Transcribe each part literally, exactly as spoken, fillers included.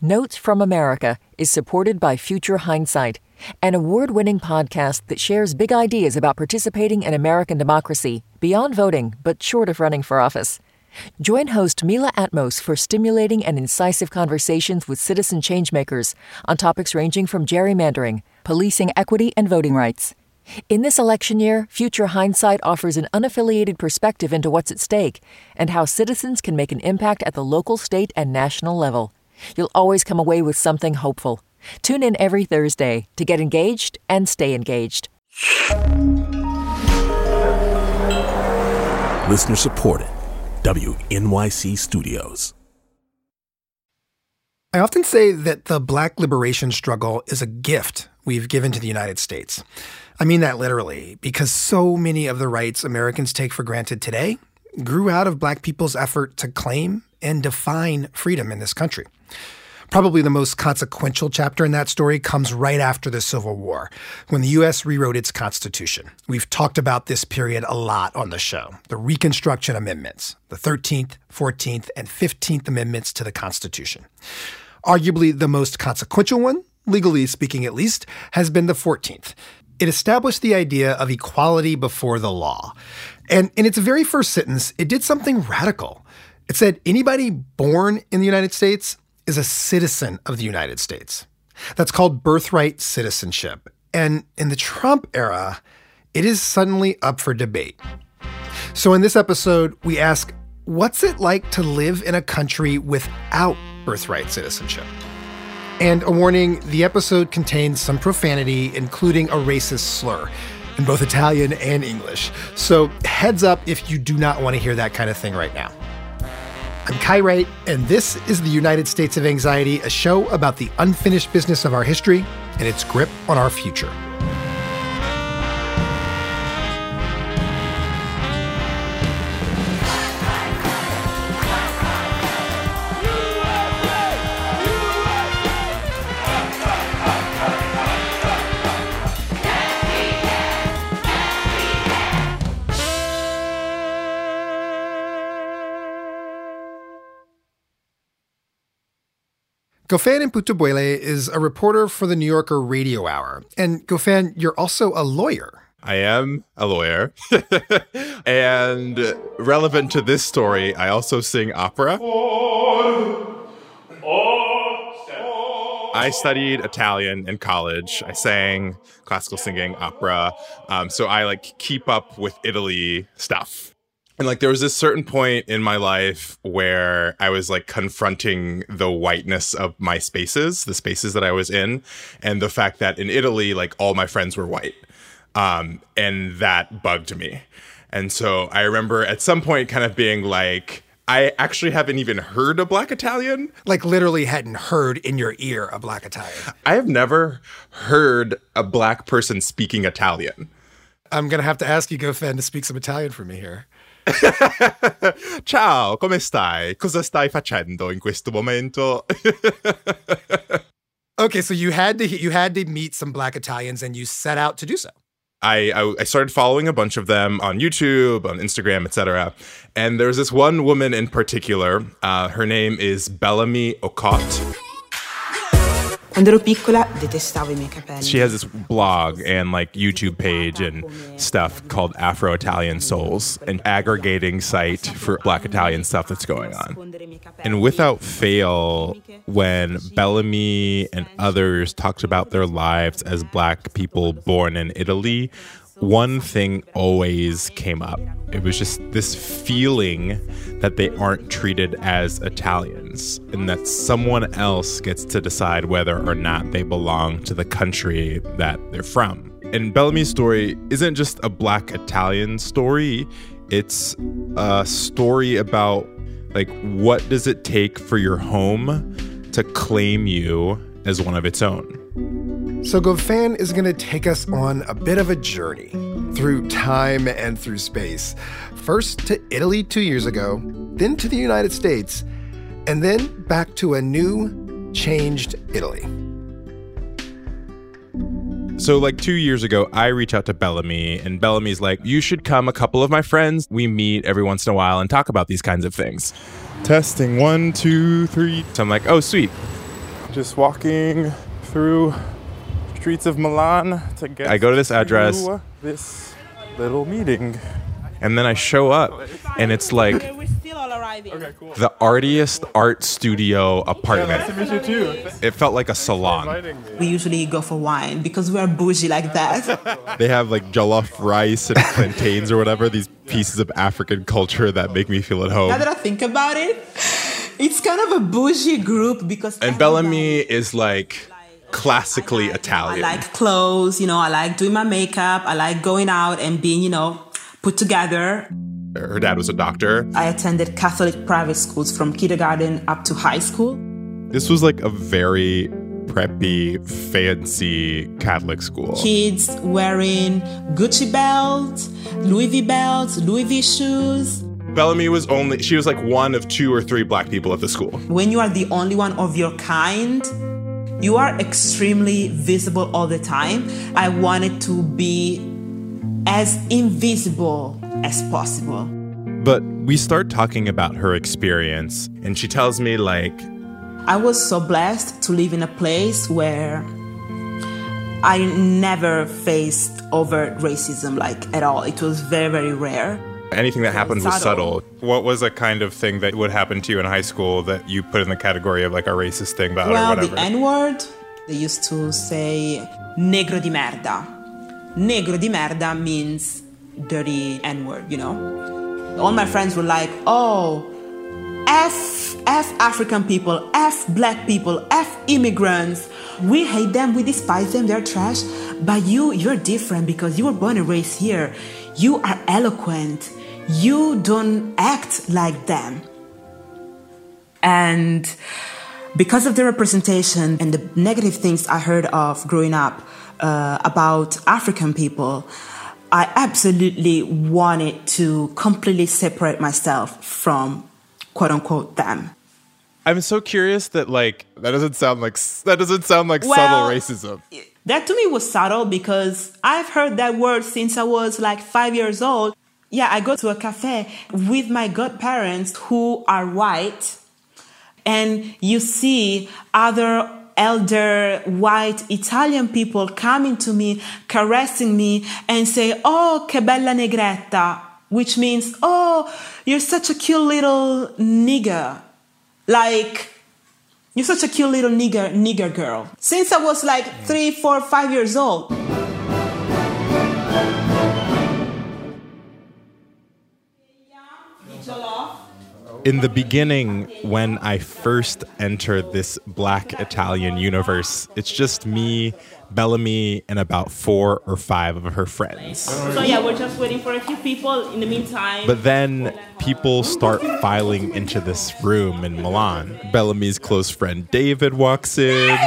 Notes from America is supported by Future Hindsight, an award-winning podcast that shares big ideas about participating in American democracy beyond voting, but short of running for office. Join host Mila Atmos for stimulating and incisive conversations with citizen changemakers on topics ranging from gerrymandering, policing equity, and voting rights. In this election year, Future Hindsight offers an unaffiliated perspective into what's at stake and how citizens can make an impact at the local, state, and national level. You'll always come away with something hopeful. Tune in every Thursday to get engaged and stay engaged. Listener supported. W N Y C Studios. I often say that the Black liberation struggle is a gift we've given to the United States. I mean that literally, because so many of the rights Americans take for granted today grew out of Black people's effort to claim and define freedom in this country. Probably the most consequential chapter in that story comes right after the Civil War, when the U S rewrote its Constitution. We've talked about this period a lot on the show. The Reconstruction Amendments, the thirteenth, fourteenth, and fifteenth Amendments to the Constitution. Arguably the most consequential one, legally speaking at least, has been the fourteenth. It established the idea of equality before the law. And in its very first sentence, it did something radical. It said anybody born in the United States is a citizen of the United States. That's called birthright citizenship. And in the Trump era, it is suddenly up for debate. So in this episode, we ask, what's it like to live in a country without birthright citizenship? And a warning, the episode contains some profanity, including a racist slur in both Italian and English. So heads up if you do not want to hear that kind of thing right now. I'm Kai Wright, and this is the United States of Anxiety, a show about the unfinished business of our history and its grip on our future. Goffin Imputerbuele is a reporter for the New Yorker Radio Hour. And Goffin, you're also a lawyer. I am a lawyer. And relevant to this story, I also sing opera. I studied Italian in college. I sang classical singing, opera. Um, so I like keep up with Italy stuff. And like there was this certain point in my life where I was like confronting the whiteness of my spaces, the spaces that I was in, and the fact that in Italy, like all my friends were white. Um, and that bugged me. And so I remember at some point kind of being like, I actually haven't even heard a Black Italian. Like literally hadn't heard in your ear a Black Italian. I have never heard a Black person speaking Italian. I'm going to have to ask you, Goffin, to speak some Italian for me here. Ciao, come stai? Cosa stai facendo in questo momento? Okay, so you had to you had to meet some Black Italians and you set out to do so. I, I, I started following a bunch of them on YouTube, on Instagram, et cetera. And there's this one woman in particular. Uh, her name is Bellamy Ocott. Quando ero piccola detestavo I miei capelli. She has this blog and like YouTube page and stuff called Afro Italian Souls, an aggregating site for Black Italian stuff that's going on. And without fail, when Bellamy and others talked about their lives as Black people born in Italy, one thing always came up. It was just this feeling that they aren't treated as Italians and that someone else gets to decide whether or not they belong to the country that they're from. And Bellamy's story isn't just a Black Italian story. It's a story about, like, what does it take for your home to claim you as one of its own? So Goffin is going to take us on a bit of a journey through time and through space. First to Italy two years ago, then to the United States, and then back to a new, changed Italy. So like two years ago, I reach out to Bellamy, and Bellamy's like, you should come, a couple of my friends. We meet every once in a while and talk about these kinds of things. Testing, one, two, three. So I'm like, oh, sweet. just walking through streets of Milan to get I go to this address, to this little meeting. And then I show up, and it's like We're still all arriving. Okay, cool. The artiest art studio apartment. Yeah, nice to meet you too. It felt like a salon. We usually go for wine because we are bougie like that. They have like jollof rice and plantains or whatever, these pieces of African culture that make me feel at home. Now that I think about it, it's kind of a bougie group because... And Bellamy is like classically Italian. I like clothes, you know, I like doing my makeup, I like going out and being, you know, put together. Her dad was a doctor. I attended Catholic private schools from kindergarten up to high school. This was like a very preppy, fancy Catholic school. Kids wearing Gucci belts, Louis V belts, Louis V shoes. Bellamy was only, she was like one of two or three black people at the school. When you are the only one of your kind, you are extremely visible all the time. I wanted to be as invisible as possible. But we start talking about her experience, and she tells me, like... I was so blessed to live in a place where I never faced overt racism, like, at all. It was very, very rare. Anything that happened was subtle. What was a kind of thing that would happen to you in high school that you put in the category of, like, a racist thing about well, or whatever? Well, the N-word, they used to say, negro di merda. Negro di merda means dirty N-word, you know? All my friends were like, oh, F, F African people, F black people, F immigrants. We hate them, we despise them, they're trash. But you, you're different because you were born and raised here. You are eloquent. You don't act like them. And because of the representation and the negative things I heard of growing up, Uh, about African people, I absolutely wanted to completely separate myself from quote-unquote them. I'm so curious that like that doesn't sound like that doesn't sound like well, subtle racism. That to me was subtle because I've heard that word since I was like five years old. Yeah, I go to a cafe with my godparents who are white, and you see other elder white Italian people coming to me, caressing me, and say, oh, che bella negretta, which means, oh, you're such a cute little nigger. Like, you're such a cute little nigger, nigger girl. Since I was like three, four, five years old. In the beginning, when I first entered this black Italian universe, it's just me, Bellamy, and about four or five of her friends. So yeah, we're just waiting for a few people in the meantime. But then people start filing into this room in Milan. Bellamy's close friend David walks in.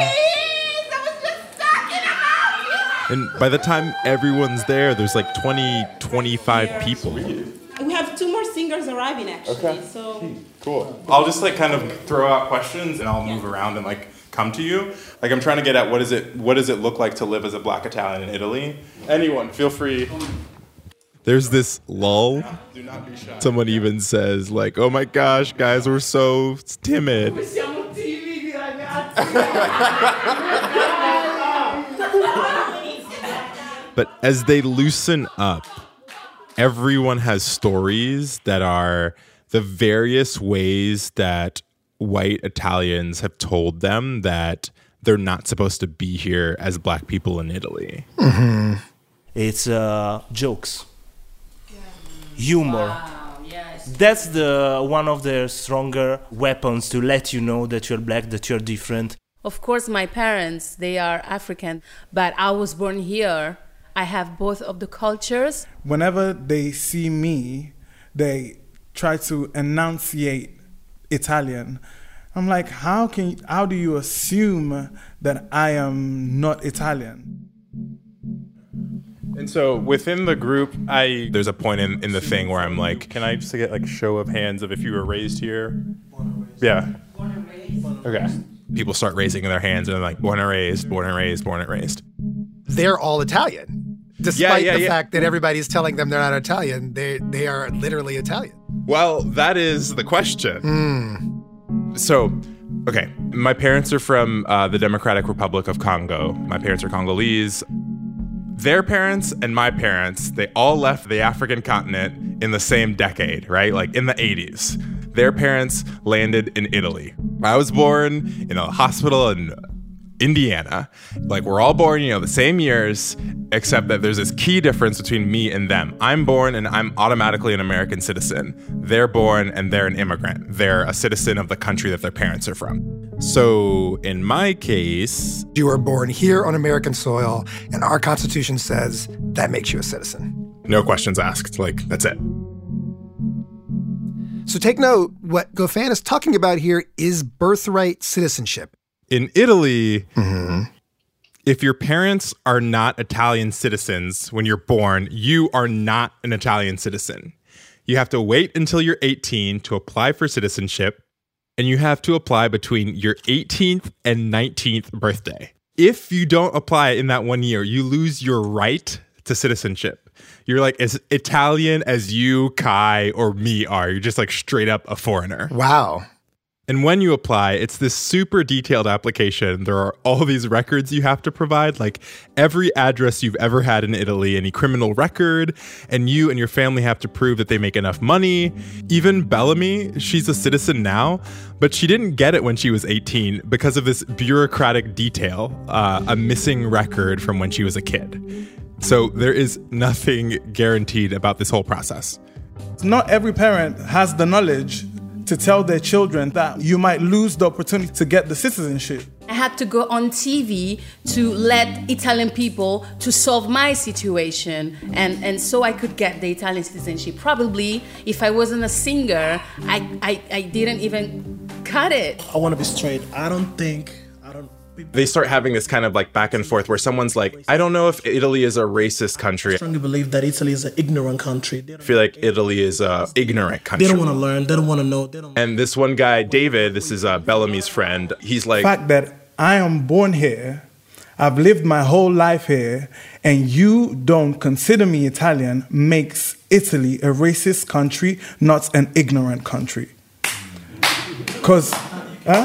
And by the time everyone's there, there's like twenty, twenty-five people. We have two more singers arriving, actually. Okay. So cool. I'll just like kind of throw out questions, and I'll move around and like come to you. Like I'm trying to get at what is it? What does it look like to live as a black Italian in Italy? Anyone, feel free. There's this lull. Do not be shy. Someone even says like, "Oh my gosh, guys, we're so timid." But as they loosen up, everyone has stories that are the various ways that white Italians have told them that they're not supposed to be here as black people in Italy. Mm-hmm. It's uh, jokes, humor. Wow, yes. That's the one of their stronger weapons to let you know that you're black, that you're different. Of course, my parents, they are African, but I was born here. I have both of the cultures. Whenever they see me, they try to enunciate Italian. I'm like, how can how do you assume that I am not Italian? And so within the group, I there's a point in, in the thing where I'm like, can I just get like show of hands of if you were raised here? Born and raised. Yeah. Born and raised. Okay. People start raising their hands and they're like, born and raised, born and raised, born and raised. They're all Italian. Despite yeah, yeah, the yeah. fact that everybody's telling them they're not Italian, they they are literally Italian. Well, that is the question. Mm. So Okay, my parents are from uh, the Democratic Republic of Congo. My parents are Congolese. Their parents and my parents, they all left the African continent in the same decade, right? Like in the eighties. Their parents landed in Italy. I was born in a hospital in Indiana. Like, we're all born, you know, the same years, except that there's this key difference between me and them. I'm born and I'm automatically an American citizen. They're born and they're an immigrant. They're a citizen of the country that their parents are from. So in my case, you were born here on American soil, and our Constitution says that makes you a citizen. No questions asked. Like, that's it. So take note, what Goffin is talking about here is birthright citizenship. In Italy, mm-hmm. if your parents are not Italian citizens when you're born, you are not an Italian citizen. You have to wait until you're eighteen to apply for citizenship, and you have to apply between your eighteenth and nineteenth birthday. If you don't apply in that one year, you lose your right to citizenship. You're like as Italian as you, Kai, or me are. You're just like straight up a foreigner. Wow. And when you apply, it's this super detailed application. There are all these records you have to provide, like every address you've ever had in Italy, any criminal record, and you and your family have to prove that they make enough money. Even Bellamy, she's a citizen now, but she didn't get it when she was eighteen because of this bureaucratic detail, uh, a missing record from when she was a kid. So there is nothing guaranteed about this whole process. Not every parent has the knowledge to tell their children that you might lose the opportunity to get the citizenship. I had to go on T V to let Italian people to solve my situation, and, and so I could get the Italian citizenship. Probably if I wasn't a singer, I, I, I didn't even cut it. I want to be straight. I don't think, I don't... They start having this kind of like back and forth where someone's like, I don't know if Italy is a racist country. I strongly believe that Italy is an ignorant country. I feel like Italy is a ignorant country. They don't want to learn. They don't want to know. They don't. And this one guy, David, this is uh, Bellamy's friend. He's like, the fact that I am born here, I've lived my whole life here, and you don't consider me Italian makes Italy a racist country, not an ignorant country. Because, huh?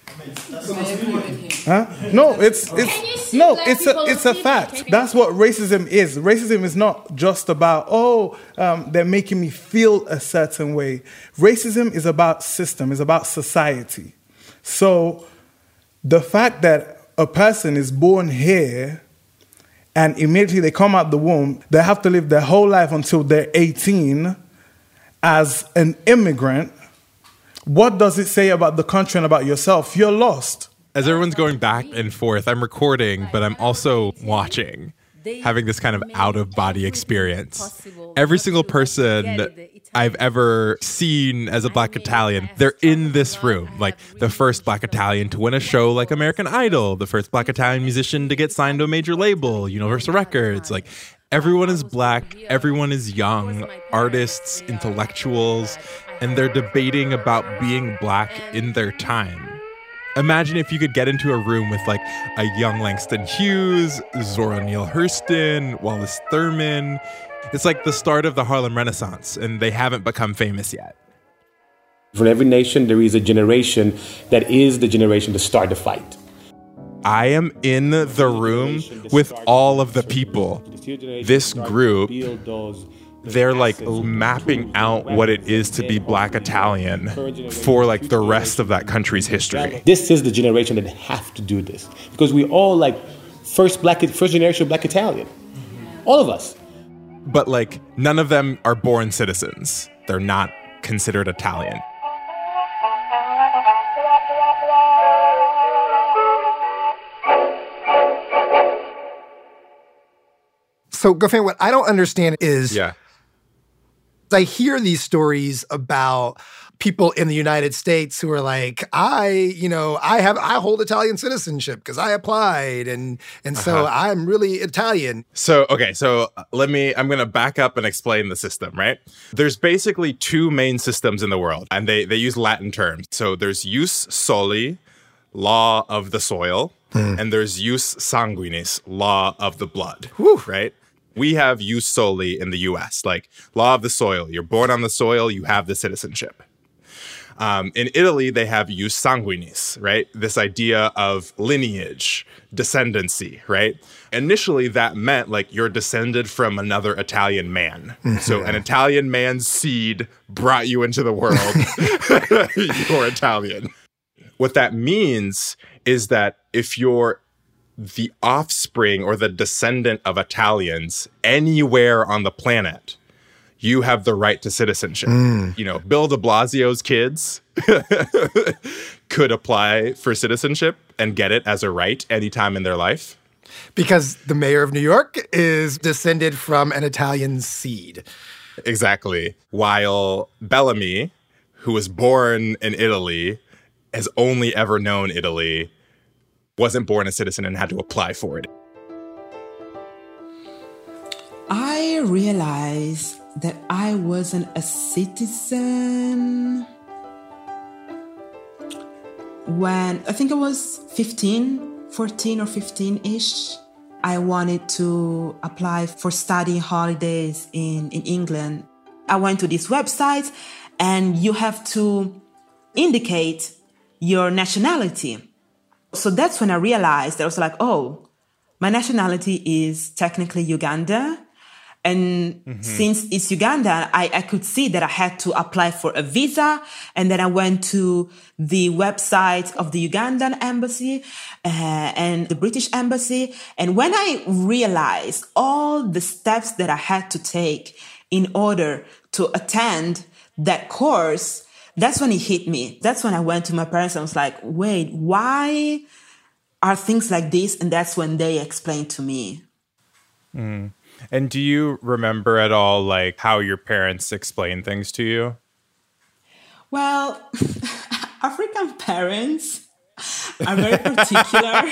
Huh? No, it's it's no, it's a it's a fact. That's what racism is. Racism is not just about oh, um, they're making me feel a certain way. Racism is about system. It's about society. So the fact that a person is born here and immediately they come out the womb, they have to live their whole life until they're eighteen as an immigrant. What does it say about the country and about yourself? You're lost. As everyone's going back and forth, I'm recording, but I'm also watching, having this kind of out-of-body experience. Every single person I've ever seen as a Black Italian, they're in this room. Like the first Black Italian to win a show like American Idol, the first Black Italian musician to get signed to a major label, Universal Records. Like everyone is Black, everyone is young, artists, intellectuals, and they're debating about being Black in their time. Imagine if you could get into a room with like a young Langston Hughes, Zora Neale Hurston, Wallace Thurman. It's like the start of the Harlem Renaissance, and they haven't become famous yet. For every nation, there is a generation that is the generation to start the fight. I am in the room with all of the people. This group, they're like mapping out what it is to be Black Italian for like the rest of that country's history. This is the generation that have to do this because we all like first black, first generation Black Italian, all of us. But like none of them are born citizens. They're not considered Italian. So, Goffin, what I don't understand is yeah. I hear these stories about people in the United States who are like, I, you know, I have, I hold Italian citizenship because I applied, and and so uh-huh. I'm really Italian. So, okay, so let me, I'm going to back up and explain the system, right? There's basically two main systems in the world, and they, they use Latin terms. So there's jus soli, law of the soil, mm. and there's jus sanguinis, law of the blood, Whew. right? We have jus soli in the U S, like law of the soil. You're born on the soil, you have the citizenship. Um, in Italy, they have jus sanguinis, right? This idea of lineage, descendancy, right? Initially, that meant like you're descended from another Italian man. Mm-hmm. So an Italian man's seed brought you into the world. You're Italian. What that means is that if you're the offspring or the descendant of Italians anywhere on the planet, you have the right to citizenship. Mm. You know, Bill de Blasio's kids could apply for citizenship and get it as a right anytime in their life. Because the mayor of New York is descended from an Italian seed. Exactly. While Bellamy, who was born in Italy, has only ever known Italy, wasn't born a citizen and had to apply for it. I realized that I wasn't a citizen when I think I was fifteen, fourteen or fifteen-ish. I wanted to apply for study holidays in, in England. I went to this website and you have to indicate your nationality. So that's when I realized that I was like, oh, my nationality is technically Uganda. And mm-hmm. since it's Uganda, I, I could see that I had to apply for a visa. And then I went to the website of the Ugandan embassy uh, and the British embassy. And when I realized all the steps that I had to take in order to attend that course, that's when it hit me. That's when I went to my parents and was like, wait, why are things like this? And that's when they explained to me. Mm. And do you remember at all, like, how your parents explained things to you? Well, African parents are very particular.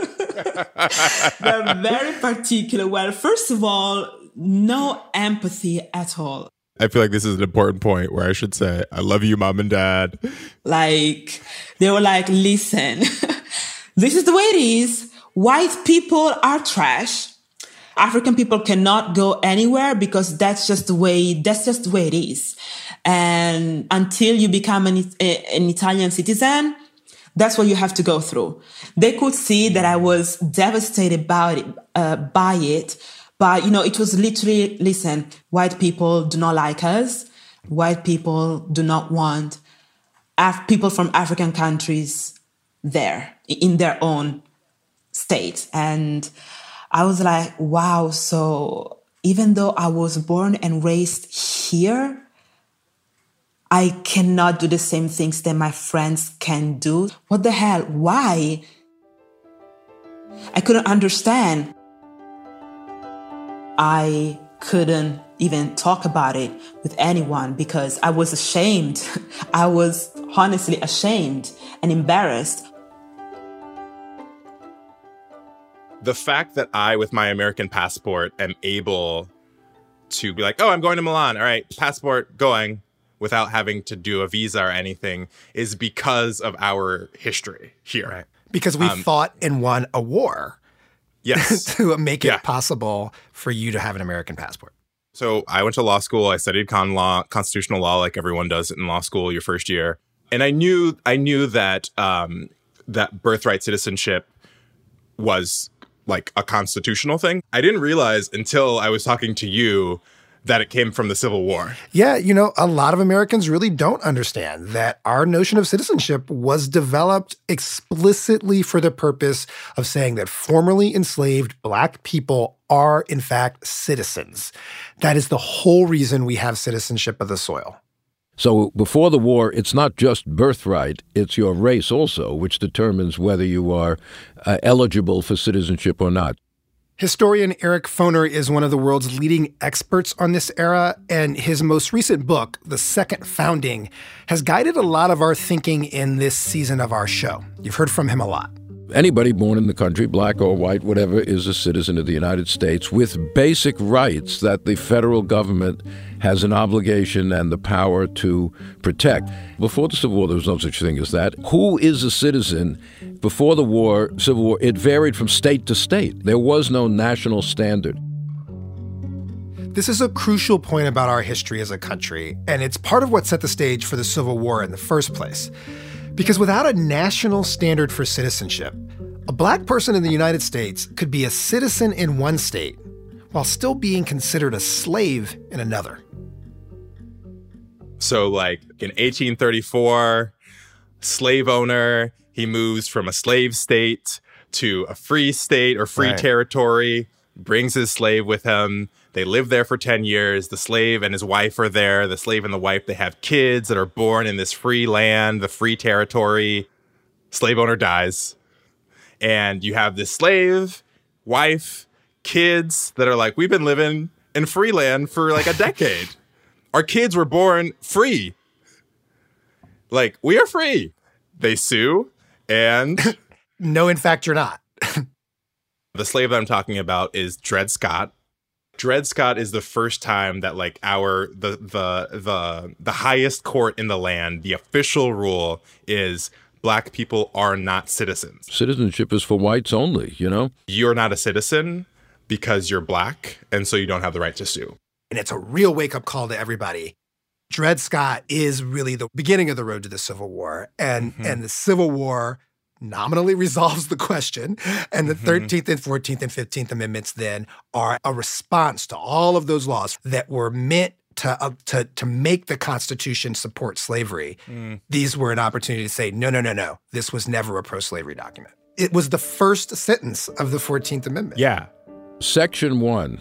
They're very particular. Well, first of all, no empathy at all. I feel like this is an important point where I should say, I love you, mom and dad. Like, they were like, listen, this is the way it is. White people are trash. African people cannot go anywhere because that's just the way, that's just the way it is. And until you become an, an Italian citizen, that's what you have to go through. They could see that I was devastated about it, uh, by it. But, you know, it was literally, listen, white people do not like us. White people do not want Af- people from African countries there in their own state. And I was like, wow, so even though I was born and raised here, I cannot do the same things that my friends can do. What the hell? Why? I couldn't understand. I couldn't even talk about it with anyone because I was ashamed. I was honestly ashamed and embarrassed. The fact that I, with my American passport, am able to be like, oh, I'm going to Milan. All right, passport going without having to do a visa or anything is because of our history here. Right. Because we um, fought and won a war. Yes. to make it yeah. possible for you to have an American passport. So I went to law school. I studied con law, constitutional law, like everyone does in law school your first year. And I knew I knew that um, that birthright citizenship was like a constitutional thing. I didn't realize until I was talking to you that it came from the Civil War. Yeah, you know, a lot of Americans really don't understand that our notion of citizenship was developed explicitly for the purpose of saying that formerly enslaved Black people are, in fact, citizens. That is the whole reason we have citizenship of the soil. So before the war, it's not just birthright, it's your race also, which determines whether you are uh, eligible for citizenship or not. Historian Eric Foner is one of the world's leading experts on this era, and his most recent book, The Second Founding, has guided a lot of our thinking in this season of our show. You've heard from him a lot. Anybody born in the country, black or white, whatever, is a citizen of the United States with basic rights that the federal government has an obligation and the power to protect. Before the Civil War, there was no such thing as that. Who is a citizen? Before the war, Civil War, it varied from state to state. There was no national standard. This is a crucial point about our history as a country, and it's part of what set the stage for the Civil War in the first place. Because without a national standard for citizenship, a black person in the United States could be a citizen in one state while still being considered a slave in another. So, like, in eighteen thirty-four, slave owner, he moves from a slave state to a free state or free Right. territory, brings his slave with him. They live there for ten years. The slave and his wife are there. The slave and the wife, they have kids that are born in this free land, the free territory. Slave owner dies. And you have this slave, wife, kids that are like, we've been living in free land for like a decade. Our kids were born free. Like, we are free. They sue, and... No, in fact, you're not. The slave that I'm talking about is Dred Scott. Dred Scott is the first time that, like, our the the the the highest court in the land, the official rule is black people are not citizens. Citizenship is for whites only, you know? You're not a citizen because you're black, and so you don't have the right to sue. And it's a real wake-up call to everybody. Dred Scott is really the beginning of the road to the Civil War. And, mm-hmm. and the Civil War nominally resolves the question. And the mm-hmm. thirteenth and fourteenth and fifteenth Amendments then are a response to all of those laws that were meant to, uh, to, to make the Constitution support slavery. Mm. These were an opportunity to say, no, no, no, no. This was never a pro-slavery document. It was the first sentence of the fourteenth Amendment. Yeah. Section one.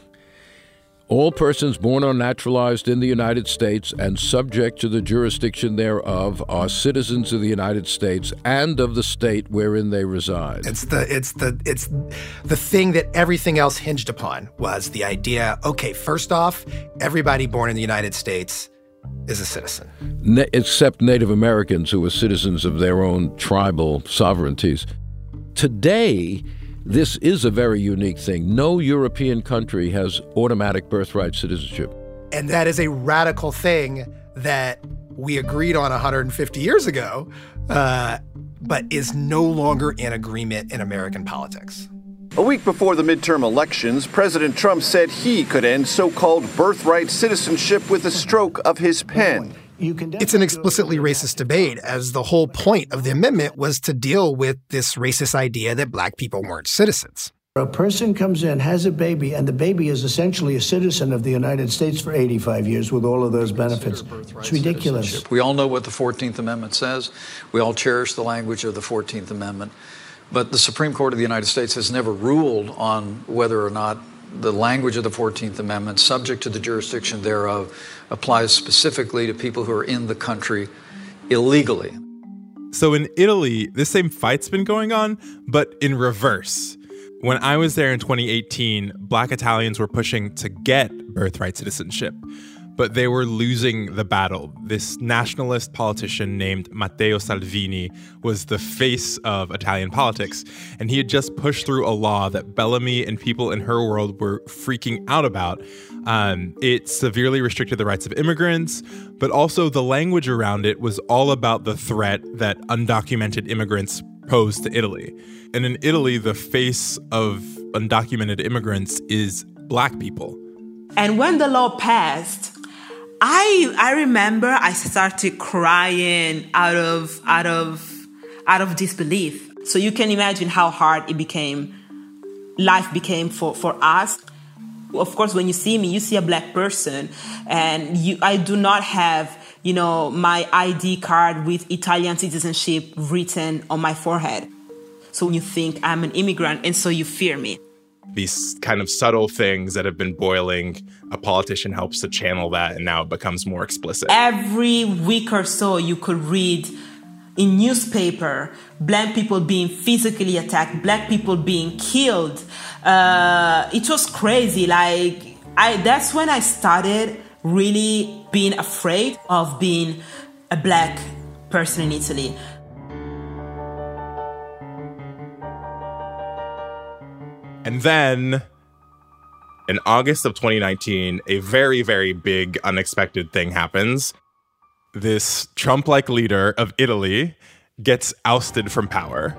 All persons born or naturalized in the United States and subject to the jurisdiction thereof are citizens of the United States and of the state wherein they reside. It's the it's the it's the thing that everything else hinged upon was the idea, okay, first off, everybody born in the United States is a citizen. Na- except Native Americans who are citizens of their own tribal sovereignties. Today, this is a very unique thing. No European country has automatic birthright citizenship. And that is a radical thing that we agreed on one hundred fifty years ago, uh, but is no longer in agreement in American politics. A week before the midterm elections, President Trump said he could end so-called birthright citizenship with a stroke of his pen. It's an explicitly racist debate, as the whole point of the amendment was to deal with this racist idea that black people weren't citizens. A person comes in, has a baby, and the baby is essentially a citizen of the United States for eighty-five years with all of those benefits. It's ridiculous. We all know what the fourteenth Amendment says. We all cherish the language of the fourteenth Amendment. But the Supreme Court of the United States has never ruled on whether or not the language of the fourteenth Amendment, subject to the jurisdiction thereof, applies specifically to people who are in the country illegally. So in Italy, this same fight's been going on, but in reverse. When I was there in twenty eighteen, black Italians were pushing to get birthright citizenship, but they were losing the battle. This nationalist politician named Matteo Salvini was the face of Italian politics, and he had just pushed through a law that Bellamy and people in her world were freaking out about. Um, it severely restricted the rights of immigrants, but also the language around it was all about the threat that undocumented immigrants posed to Italy. And in Italy, the face of undocumented immigrants is black people. And when the law passed, I I remember I started crying out of out of out of disbelief. So you can imagine how hard it became, life became for, for us. Of course, when you see me, you see a black person, and you I do not have, you know, my I D card with Italian citizenship written on my forehead. So you think I'm an immigrant, and so you fear me. These kind of subtle things that have been boiling, a politician helps to channel that, and now it becomes more explicit. Every week or so, you could read in newspaper, black people being physically attacked, black people being killed. Uh, it was crazy. Like, I that's when I started really being afraid of being a black person in Italy. And then, in August of twenty nineteen, a very, very big, unexpected thing happens. This Trump-like leader of Italy gets ousted from power.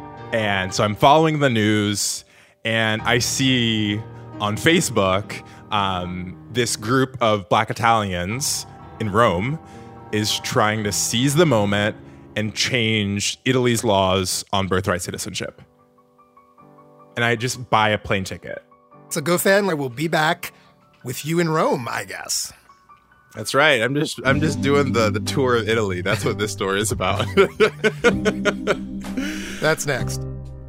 And so I'm following the news, and I see on Facebook um, this group of Black Italians in Rome is trying to seize the moment and change Italy's laws on birthright citizenship. And I just buy a plane ticket. So go fan, we'll be back with you in Rome, I guess. That's right. I'm just I'm just doing the, the tour of Italy. That's what this story is about. That's next.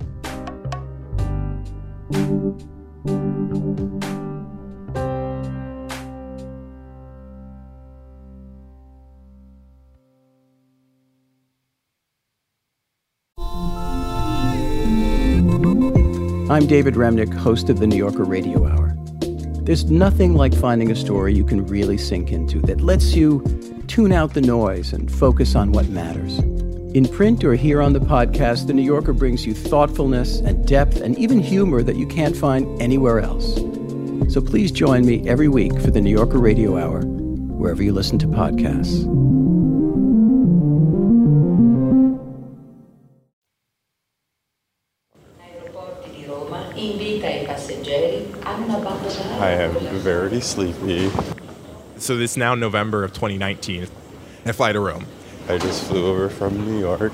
I'm David Remnick, host of the New Yorker Radio Hour. There's nothing like finding a story you can really sink into that lets you tune out the noise and focus on what matters. In print or here on the podcast, The New Yorker brings you thoughtfulness and depth and even humor that you can't find anywhere else. So please join me every week for the New Yorker Radio Hour, wherever you listen to podcasts. I am very sleepy. So it's now November of twenty nineteen. I fly to Rome. I just flew over from New York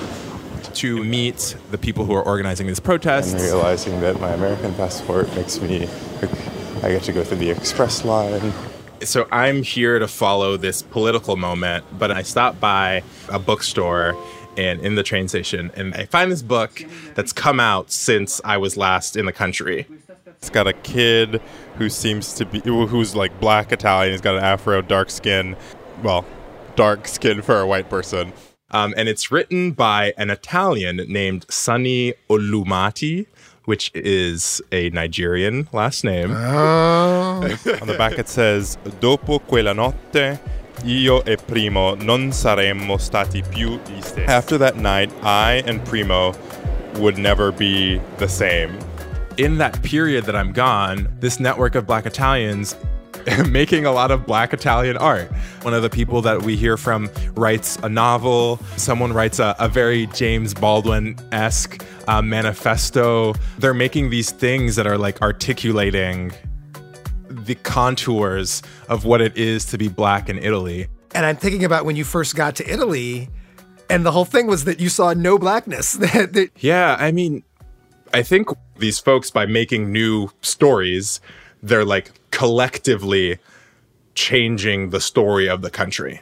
to meet the people who are organizing this protest. And realizing that my American passport makes me, I get to go through the express line. So I'm here to follow this political moment, but I stopped by a bookstore and in the train station, and I find this book that's come out since I was last in the country. It's got a kid who seems to be, who's like Black Italian. He's got an afro, dark skin, well, dark skin for a white person. Um, and it's written by an Italian named Sunny Olumati, which is a Nigerian last name. Oh. On the back it says, Dopo quella notte, io e Primo non saremmo stati più gli stessi. After that night, I and Primo would never be the same. In that period that I'm gone, this network of Black Italians making a lot of Black Italian art. One of the people that we hear from writes a novel. Someone writes a, a very James Baldwin-esque uh, manifesto. They're making these things that are like articulating the contours of what it is to be Black in Italy. And I'm thinking about when you first got to Italy, and the whole thing was that you saw no Blackness. Yeah, I mean, I think these folks, by making new stories, they're like collectively changing the story of the country.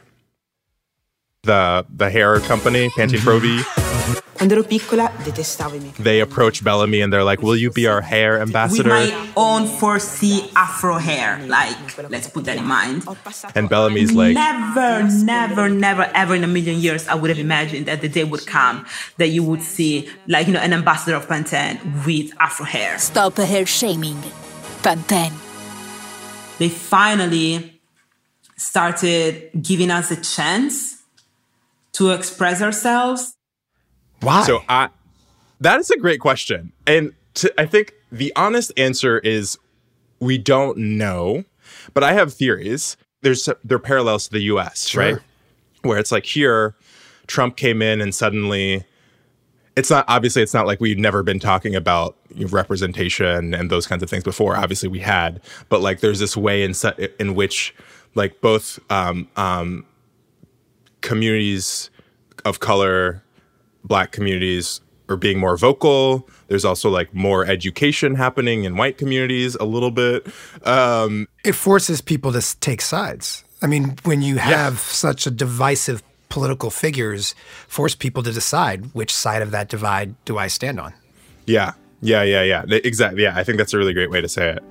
The the hair company, Pantene Provi, Quando ero piccola detestavo I miei capelli. They approach Bellamy and they're like, will you be our hair ambassador? With my own four C afro hair, like, let's put that in mind. And Bellamy's like, Never, never, never, ever in a million years I would have imagined that the day would come that you would see, like, you know, an ambassador of Pantene with afro hair. Stop hair shaming. Pantene. They finally started giving us a chance to express ourselves. Why? So I, that is a great question. And to, I think the honest answer is we don't know, but I have theories. There's there are parallels to the U S, Sure. right? Where it's like here, Trump came in and suddenly, it's not, obviously it's not like we've never been talking about representation and those kinds of things before. Obviously we had, but like there's this way in, in which like both um, um, communities of color, Black communities are being more vocal. There's also like more education happening in white communities a little bit. Um, it forces people to s- take sides. I mean, when you have Yeah. such a divisive political figures, force people to decide which side of that divide do I stand on. yeah, yeah, yeah, yeah. Exactly. Yeah, I think that's a really great way to say it.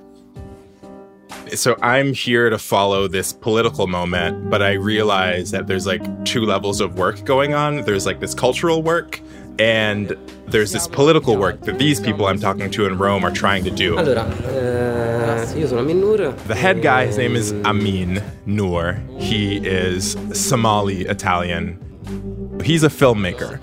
So I'm here to follow this political moment, but I realize that there's like two levels of work going on. There's like this cultural work, and there's this political work that these people I'm talking to in Rome are trying to do. Allora, eh, io sono Amin Noor. The head guy, his name is Amin Noor. He is Somali Italian. He's a filmmaker.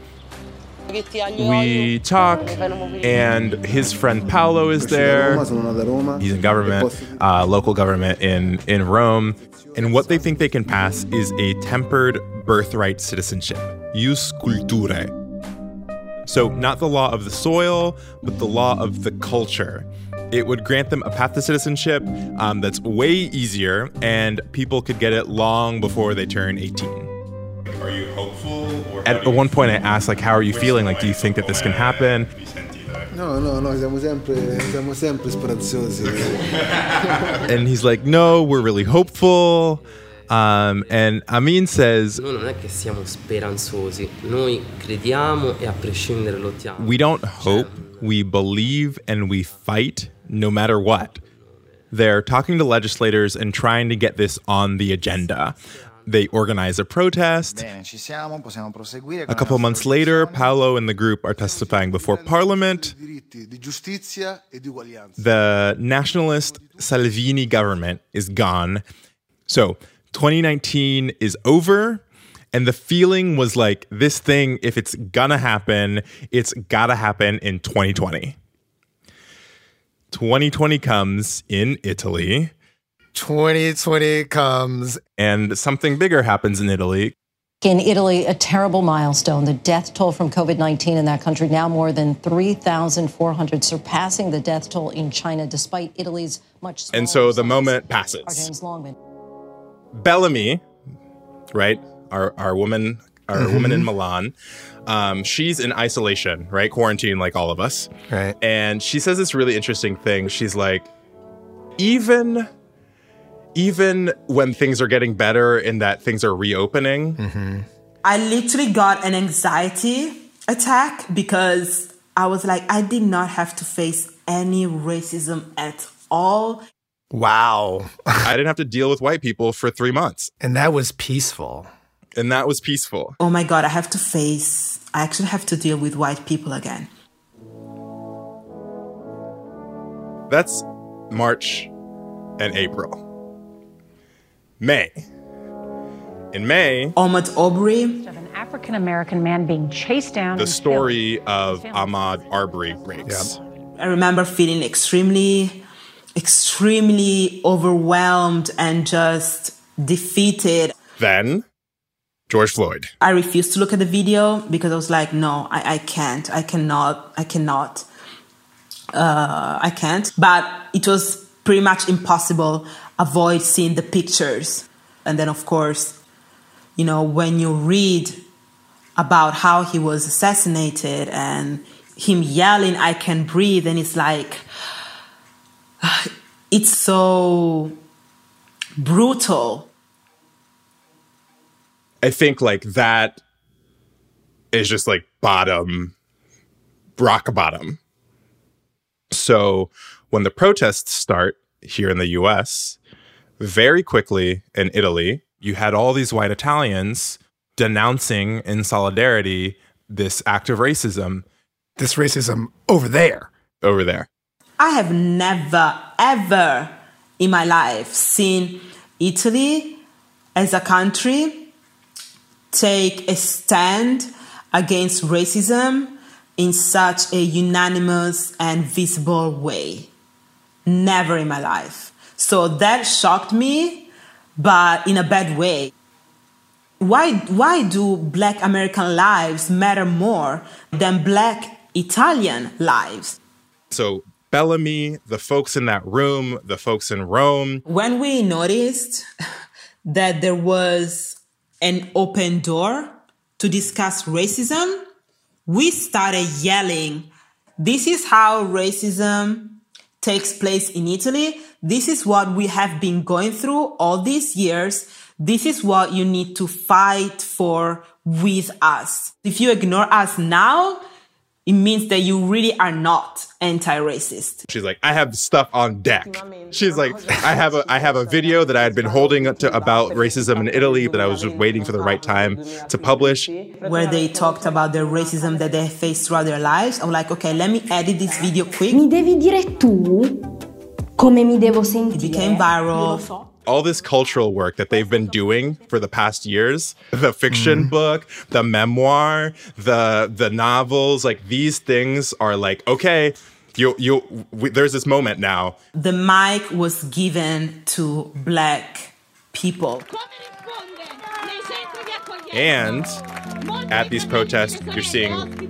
We talk, and his friend Paolo is there. He's in government, uh, local government in, in Rome. And what they think they can pass is a tempered birthright citizenship, ius culturae. So not the law of the soil, but the law of the culture. It would grant them a path to citizenship um, that's way easier, and people could get it long before they turn eighteen. Are you hopeful? Or At one point I asked, like, how are you feeling? Like, do you think that this can happen? No, no, no, siamo sempre, siamo sempre speranzosi. And he's like, no, we're really hopeful. Um, and Amin says, Noi non è che siamo speranzosi, noi crediamo e a prescindere lottiamo. We don't hope, we believe, and we fight no matter what. They're talking to legislators and trying to get this on the agenda. They organize a protest. A couple of months later, Paolo and the group are testifying before Parliament. The nationalist Salvini government is gone. So twenty nineteen is over, and the feeling was like, this thing, if it's gonna happen, it's gotta happen in twenty twenty. twenty twenty comes in Italy. twenty twenty comes. And something bigger happens in Italy. In Italy, a terrible milestone. The death toll from COVID nineteen in that country now more than three thousand four hundred, surpassing the death toll in China, despite Italy's much smaller. And so the moment passes. James Longman. Bellamy, right? Our our woman, our mm-hmm. woman in Milan. Um, she's in isolation, right? Quarantine, like all of us. Right. And she says this really interesting thing. She's like, even, even when things are getting better and that things are reopening. Mm-hmm. I literally got an anxiety attack because I was like, I did not have to face any racism at all. Wow. I didn't have to deal with white people for three months. And that was peaceful. And that was peaceful. Oh my God, I have to face, I actually have to deal with white people again. That's March and April. May. In May, Ahmaud Arbery. Of an African-American man being chased down. The story of Ahmaud Arbery breaks. Yep. I remember feeling extremely, extremely overwhelmed and just defeated. Then, George Floyd. I refused to look at the video because I was like, no, I, I can't. I cannot. I cannot. Uh, I can't. But it was pretty much impossible avoid seeing the pictures. And then, of course, you know, when you read about how he was assassinated and him yelling, I can breathe, and it's like, it's so brutal. I think like that is just like bottom, rock bottom. So when the protests start here in the U S, very quickly in Italy, you had all these white Italians denouncing in solidarity this act of racism. This racism over there. Over there. I have never, ever in my life seen Italy as a country take a stand against racism in such a unanimous and visible way. Never in my life. So that shocked me, but in a bad way. Why, why do Black American lives matter more than Black Italian lives? So Bellamy, the folks in that room, the folks in Rome. When we noticed that there was an open door to discuss racism, we started yelling, this is how racism takes place in Italy. This is what we have been going through all these years. This is what you need to fight for with us. If you ignore us now, it means that you really are not anti-racist. She's like, I have stuff on deck. She's like, I have a I have a video that I had been holding to about racism in Italy that I was just waiting for the right time to publish. Where they talked about the racism that they faced throughout their lives. I'm like, okay, let me edit this video quick. Mi devi dire tu come mi devo sentire. It became viral. All this cultural work that they've been doing for the past years, the fiction mm. book, the memoir, the the novels, like these things are like, okay, you you we, there's this moment now. The mic was given to Black people. And at these protests, you're seeing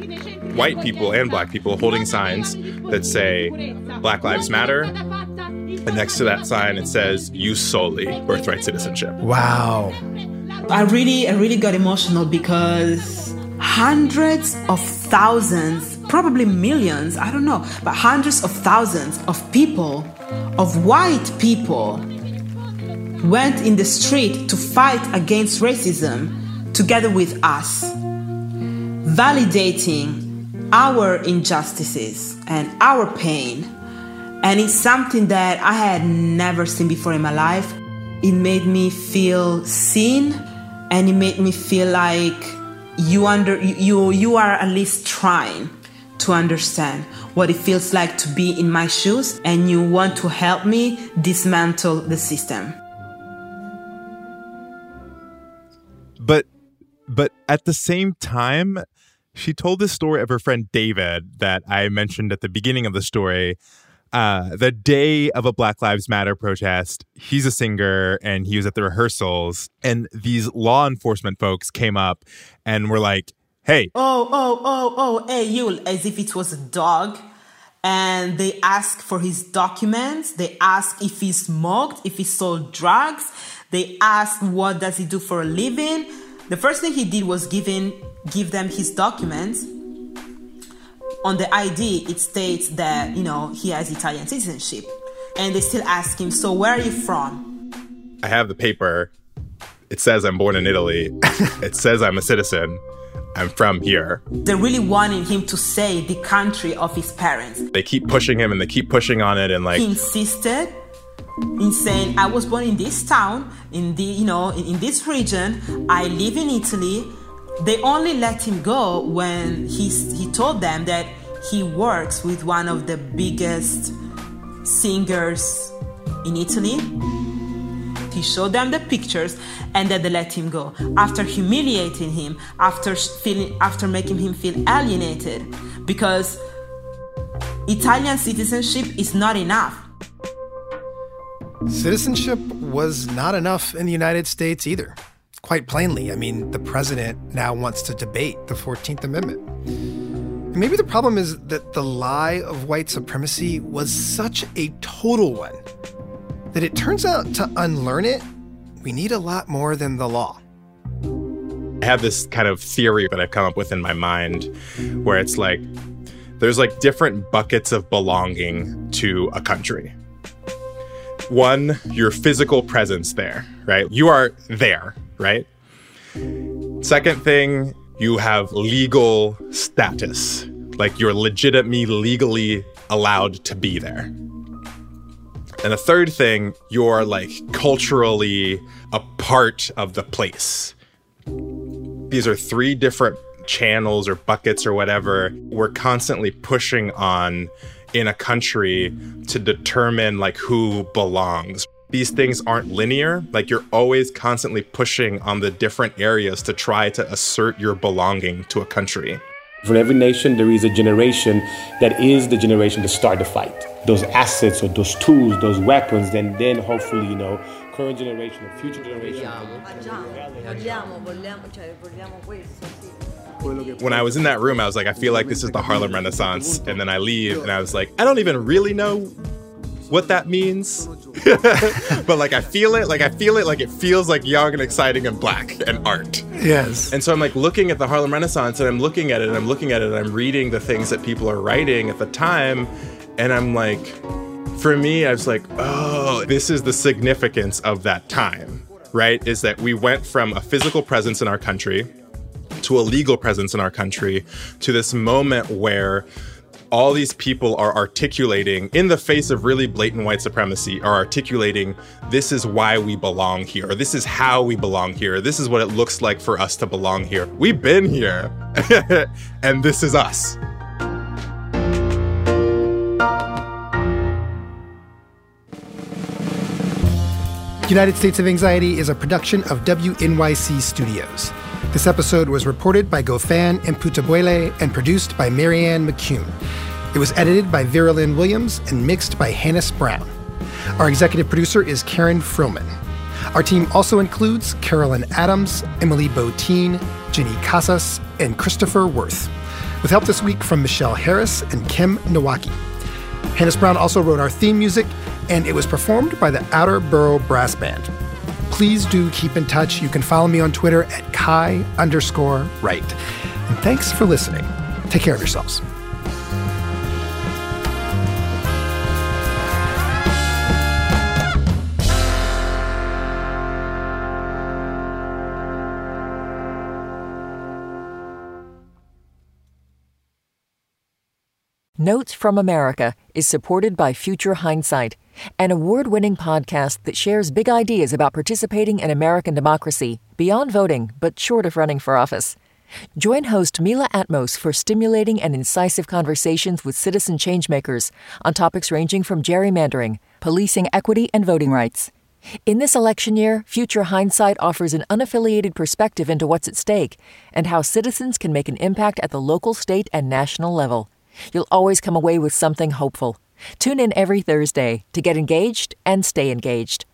white people and black people holding signs that say Black Lives Matter. And next to that sign, it says Jus Soli, birthright citizenship. Wow. I really, I really got emotional because hundreds of thousands, probably millions, I don't know, but hundreds of thousands of people, of white people, went in the street to fight against racism together with us, validating our injustices and our pain. And it's something that I had never seen before in my life. It made me feel seen, and it made me feel like you under you you are at least trying to understand what it feels like to be in my shoes, and you want to help me dismantle the system. But but at the same time, she told this story of her friend David that I mentioned at the beginning of the story. Uh, the day of a Black Lives Matter protest, he's a singer and he was at the rehearsals, and these law enforcement folks came up and were like, hey. Oh, oh, oh, oh, hey, you, as if it was a dog. And they asked for his documents. They asked if he smoked, if he sold drugs. They asked what does he do for a living. The first thing he did was give, in, give them his documents. On the I D, it states that, you know, he has Italian citizenship. And they still ask him, so where are you from? I have the paper. It says I'm born in Italy. It says I'm a citizen. I'm from here. They really wanted him to say the country of his parents. They keep pushing him and they keep pushing on it, and like... He insisted in saying, I was born in this town, in the, you know, in, in this region. I live in Italy. They only let him go when he, he told them that he works with one of the biggest singers in Italy. He showed them the pictures, and then they let him go. After humiliating him, after feeling, after making him feel alienated, because Italian citizenship is not enough. Citizenship was not enough in the United States either. Quite plainly, I mean, the president now wants to debate the fourteenth Amendment. And maybe the problem is that the lie of white supremacy was such a total one that it turns out to unlearn it, we need a lot more than the law. I have this kind of theory that I've come up with in my mind where it's like, there's like different buckets of belonging to a country. One, your physical presence there, right? You are there, right? Second thing, you have legal status. Like you're legitimately, legally allowed to be there. And the third thing, you're like culturally a part of the place. These are three different channels or buckets or whatever we're constantly pushing on in a country to determine like who belongs. These things aren't linear. Like you're always constantly pushing on the different areas to try to assert your belonging to a country. For every nation, there is a generation that is the generation to start the fight. Those assets or those tools, those weapons, then then hopefully, you know, current generation or future generation. When I was in that room, I was like, I feel like this is the Harlem Renaissance. And then I leave and I was like, I don't even really know what that means. But like I feel it, like I feel it, like it feels like young and exciting and black and art. Yes. And so I'm like looking at the Harlem Renaissance and I'm looking at it and I'm looking at it and I'm reading the things that people are writing at the time. And I'm like, for me, I was like, oh, this is the significance of that time, right? Is that we went from a physical presence in our country to a legal presence in our country to this moment where all these people are articulating, in the face of really blatant white supremacy, are articulating, this is why we belong here, or this is how we belong here, this is what it looks like for us to belong here. We've been here, and this is us. United States of Anxiety is a production of W N Y C Studios. This episode was reported by Gofan and Putabuele and produced by Marianne McCune. It was edited by Vera Lynn Williams and mixed by Hannes Brown. Our executive producer is Karen Frillman. Our team also includes Carolyn Adams, Emily Botine, Jenny Casas, and Christopher Worth. with help this week from Michelle Harris and Kim Nowaki. Hannes Brown also wrote our theme music, and it was performed by the Outer Borough Brass Band. Please do keep in touch. You can follow me on Twitter at Kai underscore Wright. And thanks for listening. Take care of yourselves. Notes from America is supported by Future Hindsight, an award-winning podcast that shares big ideas about participating in American democracy, beyond voting, but short of running for office. Join host Mila Atmos for stimulating and incisive conversations with citizen changemakers on topics ranging from gerrymandering, policing equity, and voting rights. In this election year, Future Hindsight offers an unaffiliated perspective into what's at stake and how citizens can make an impact at the local, state, and national level. You'll always come away with something hopeful. Tune in every Thursday to get engaged and stay engaged.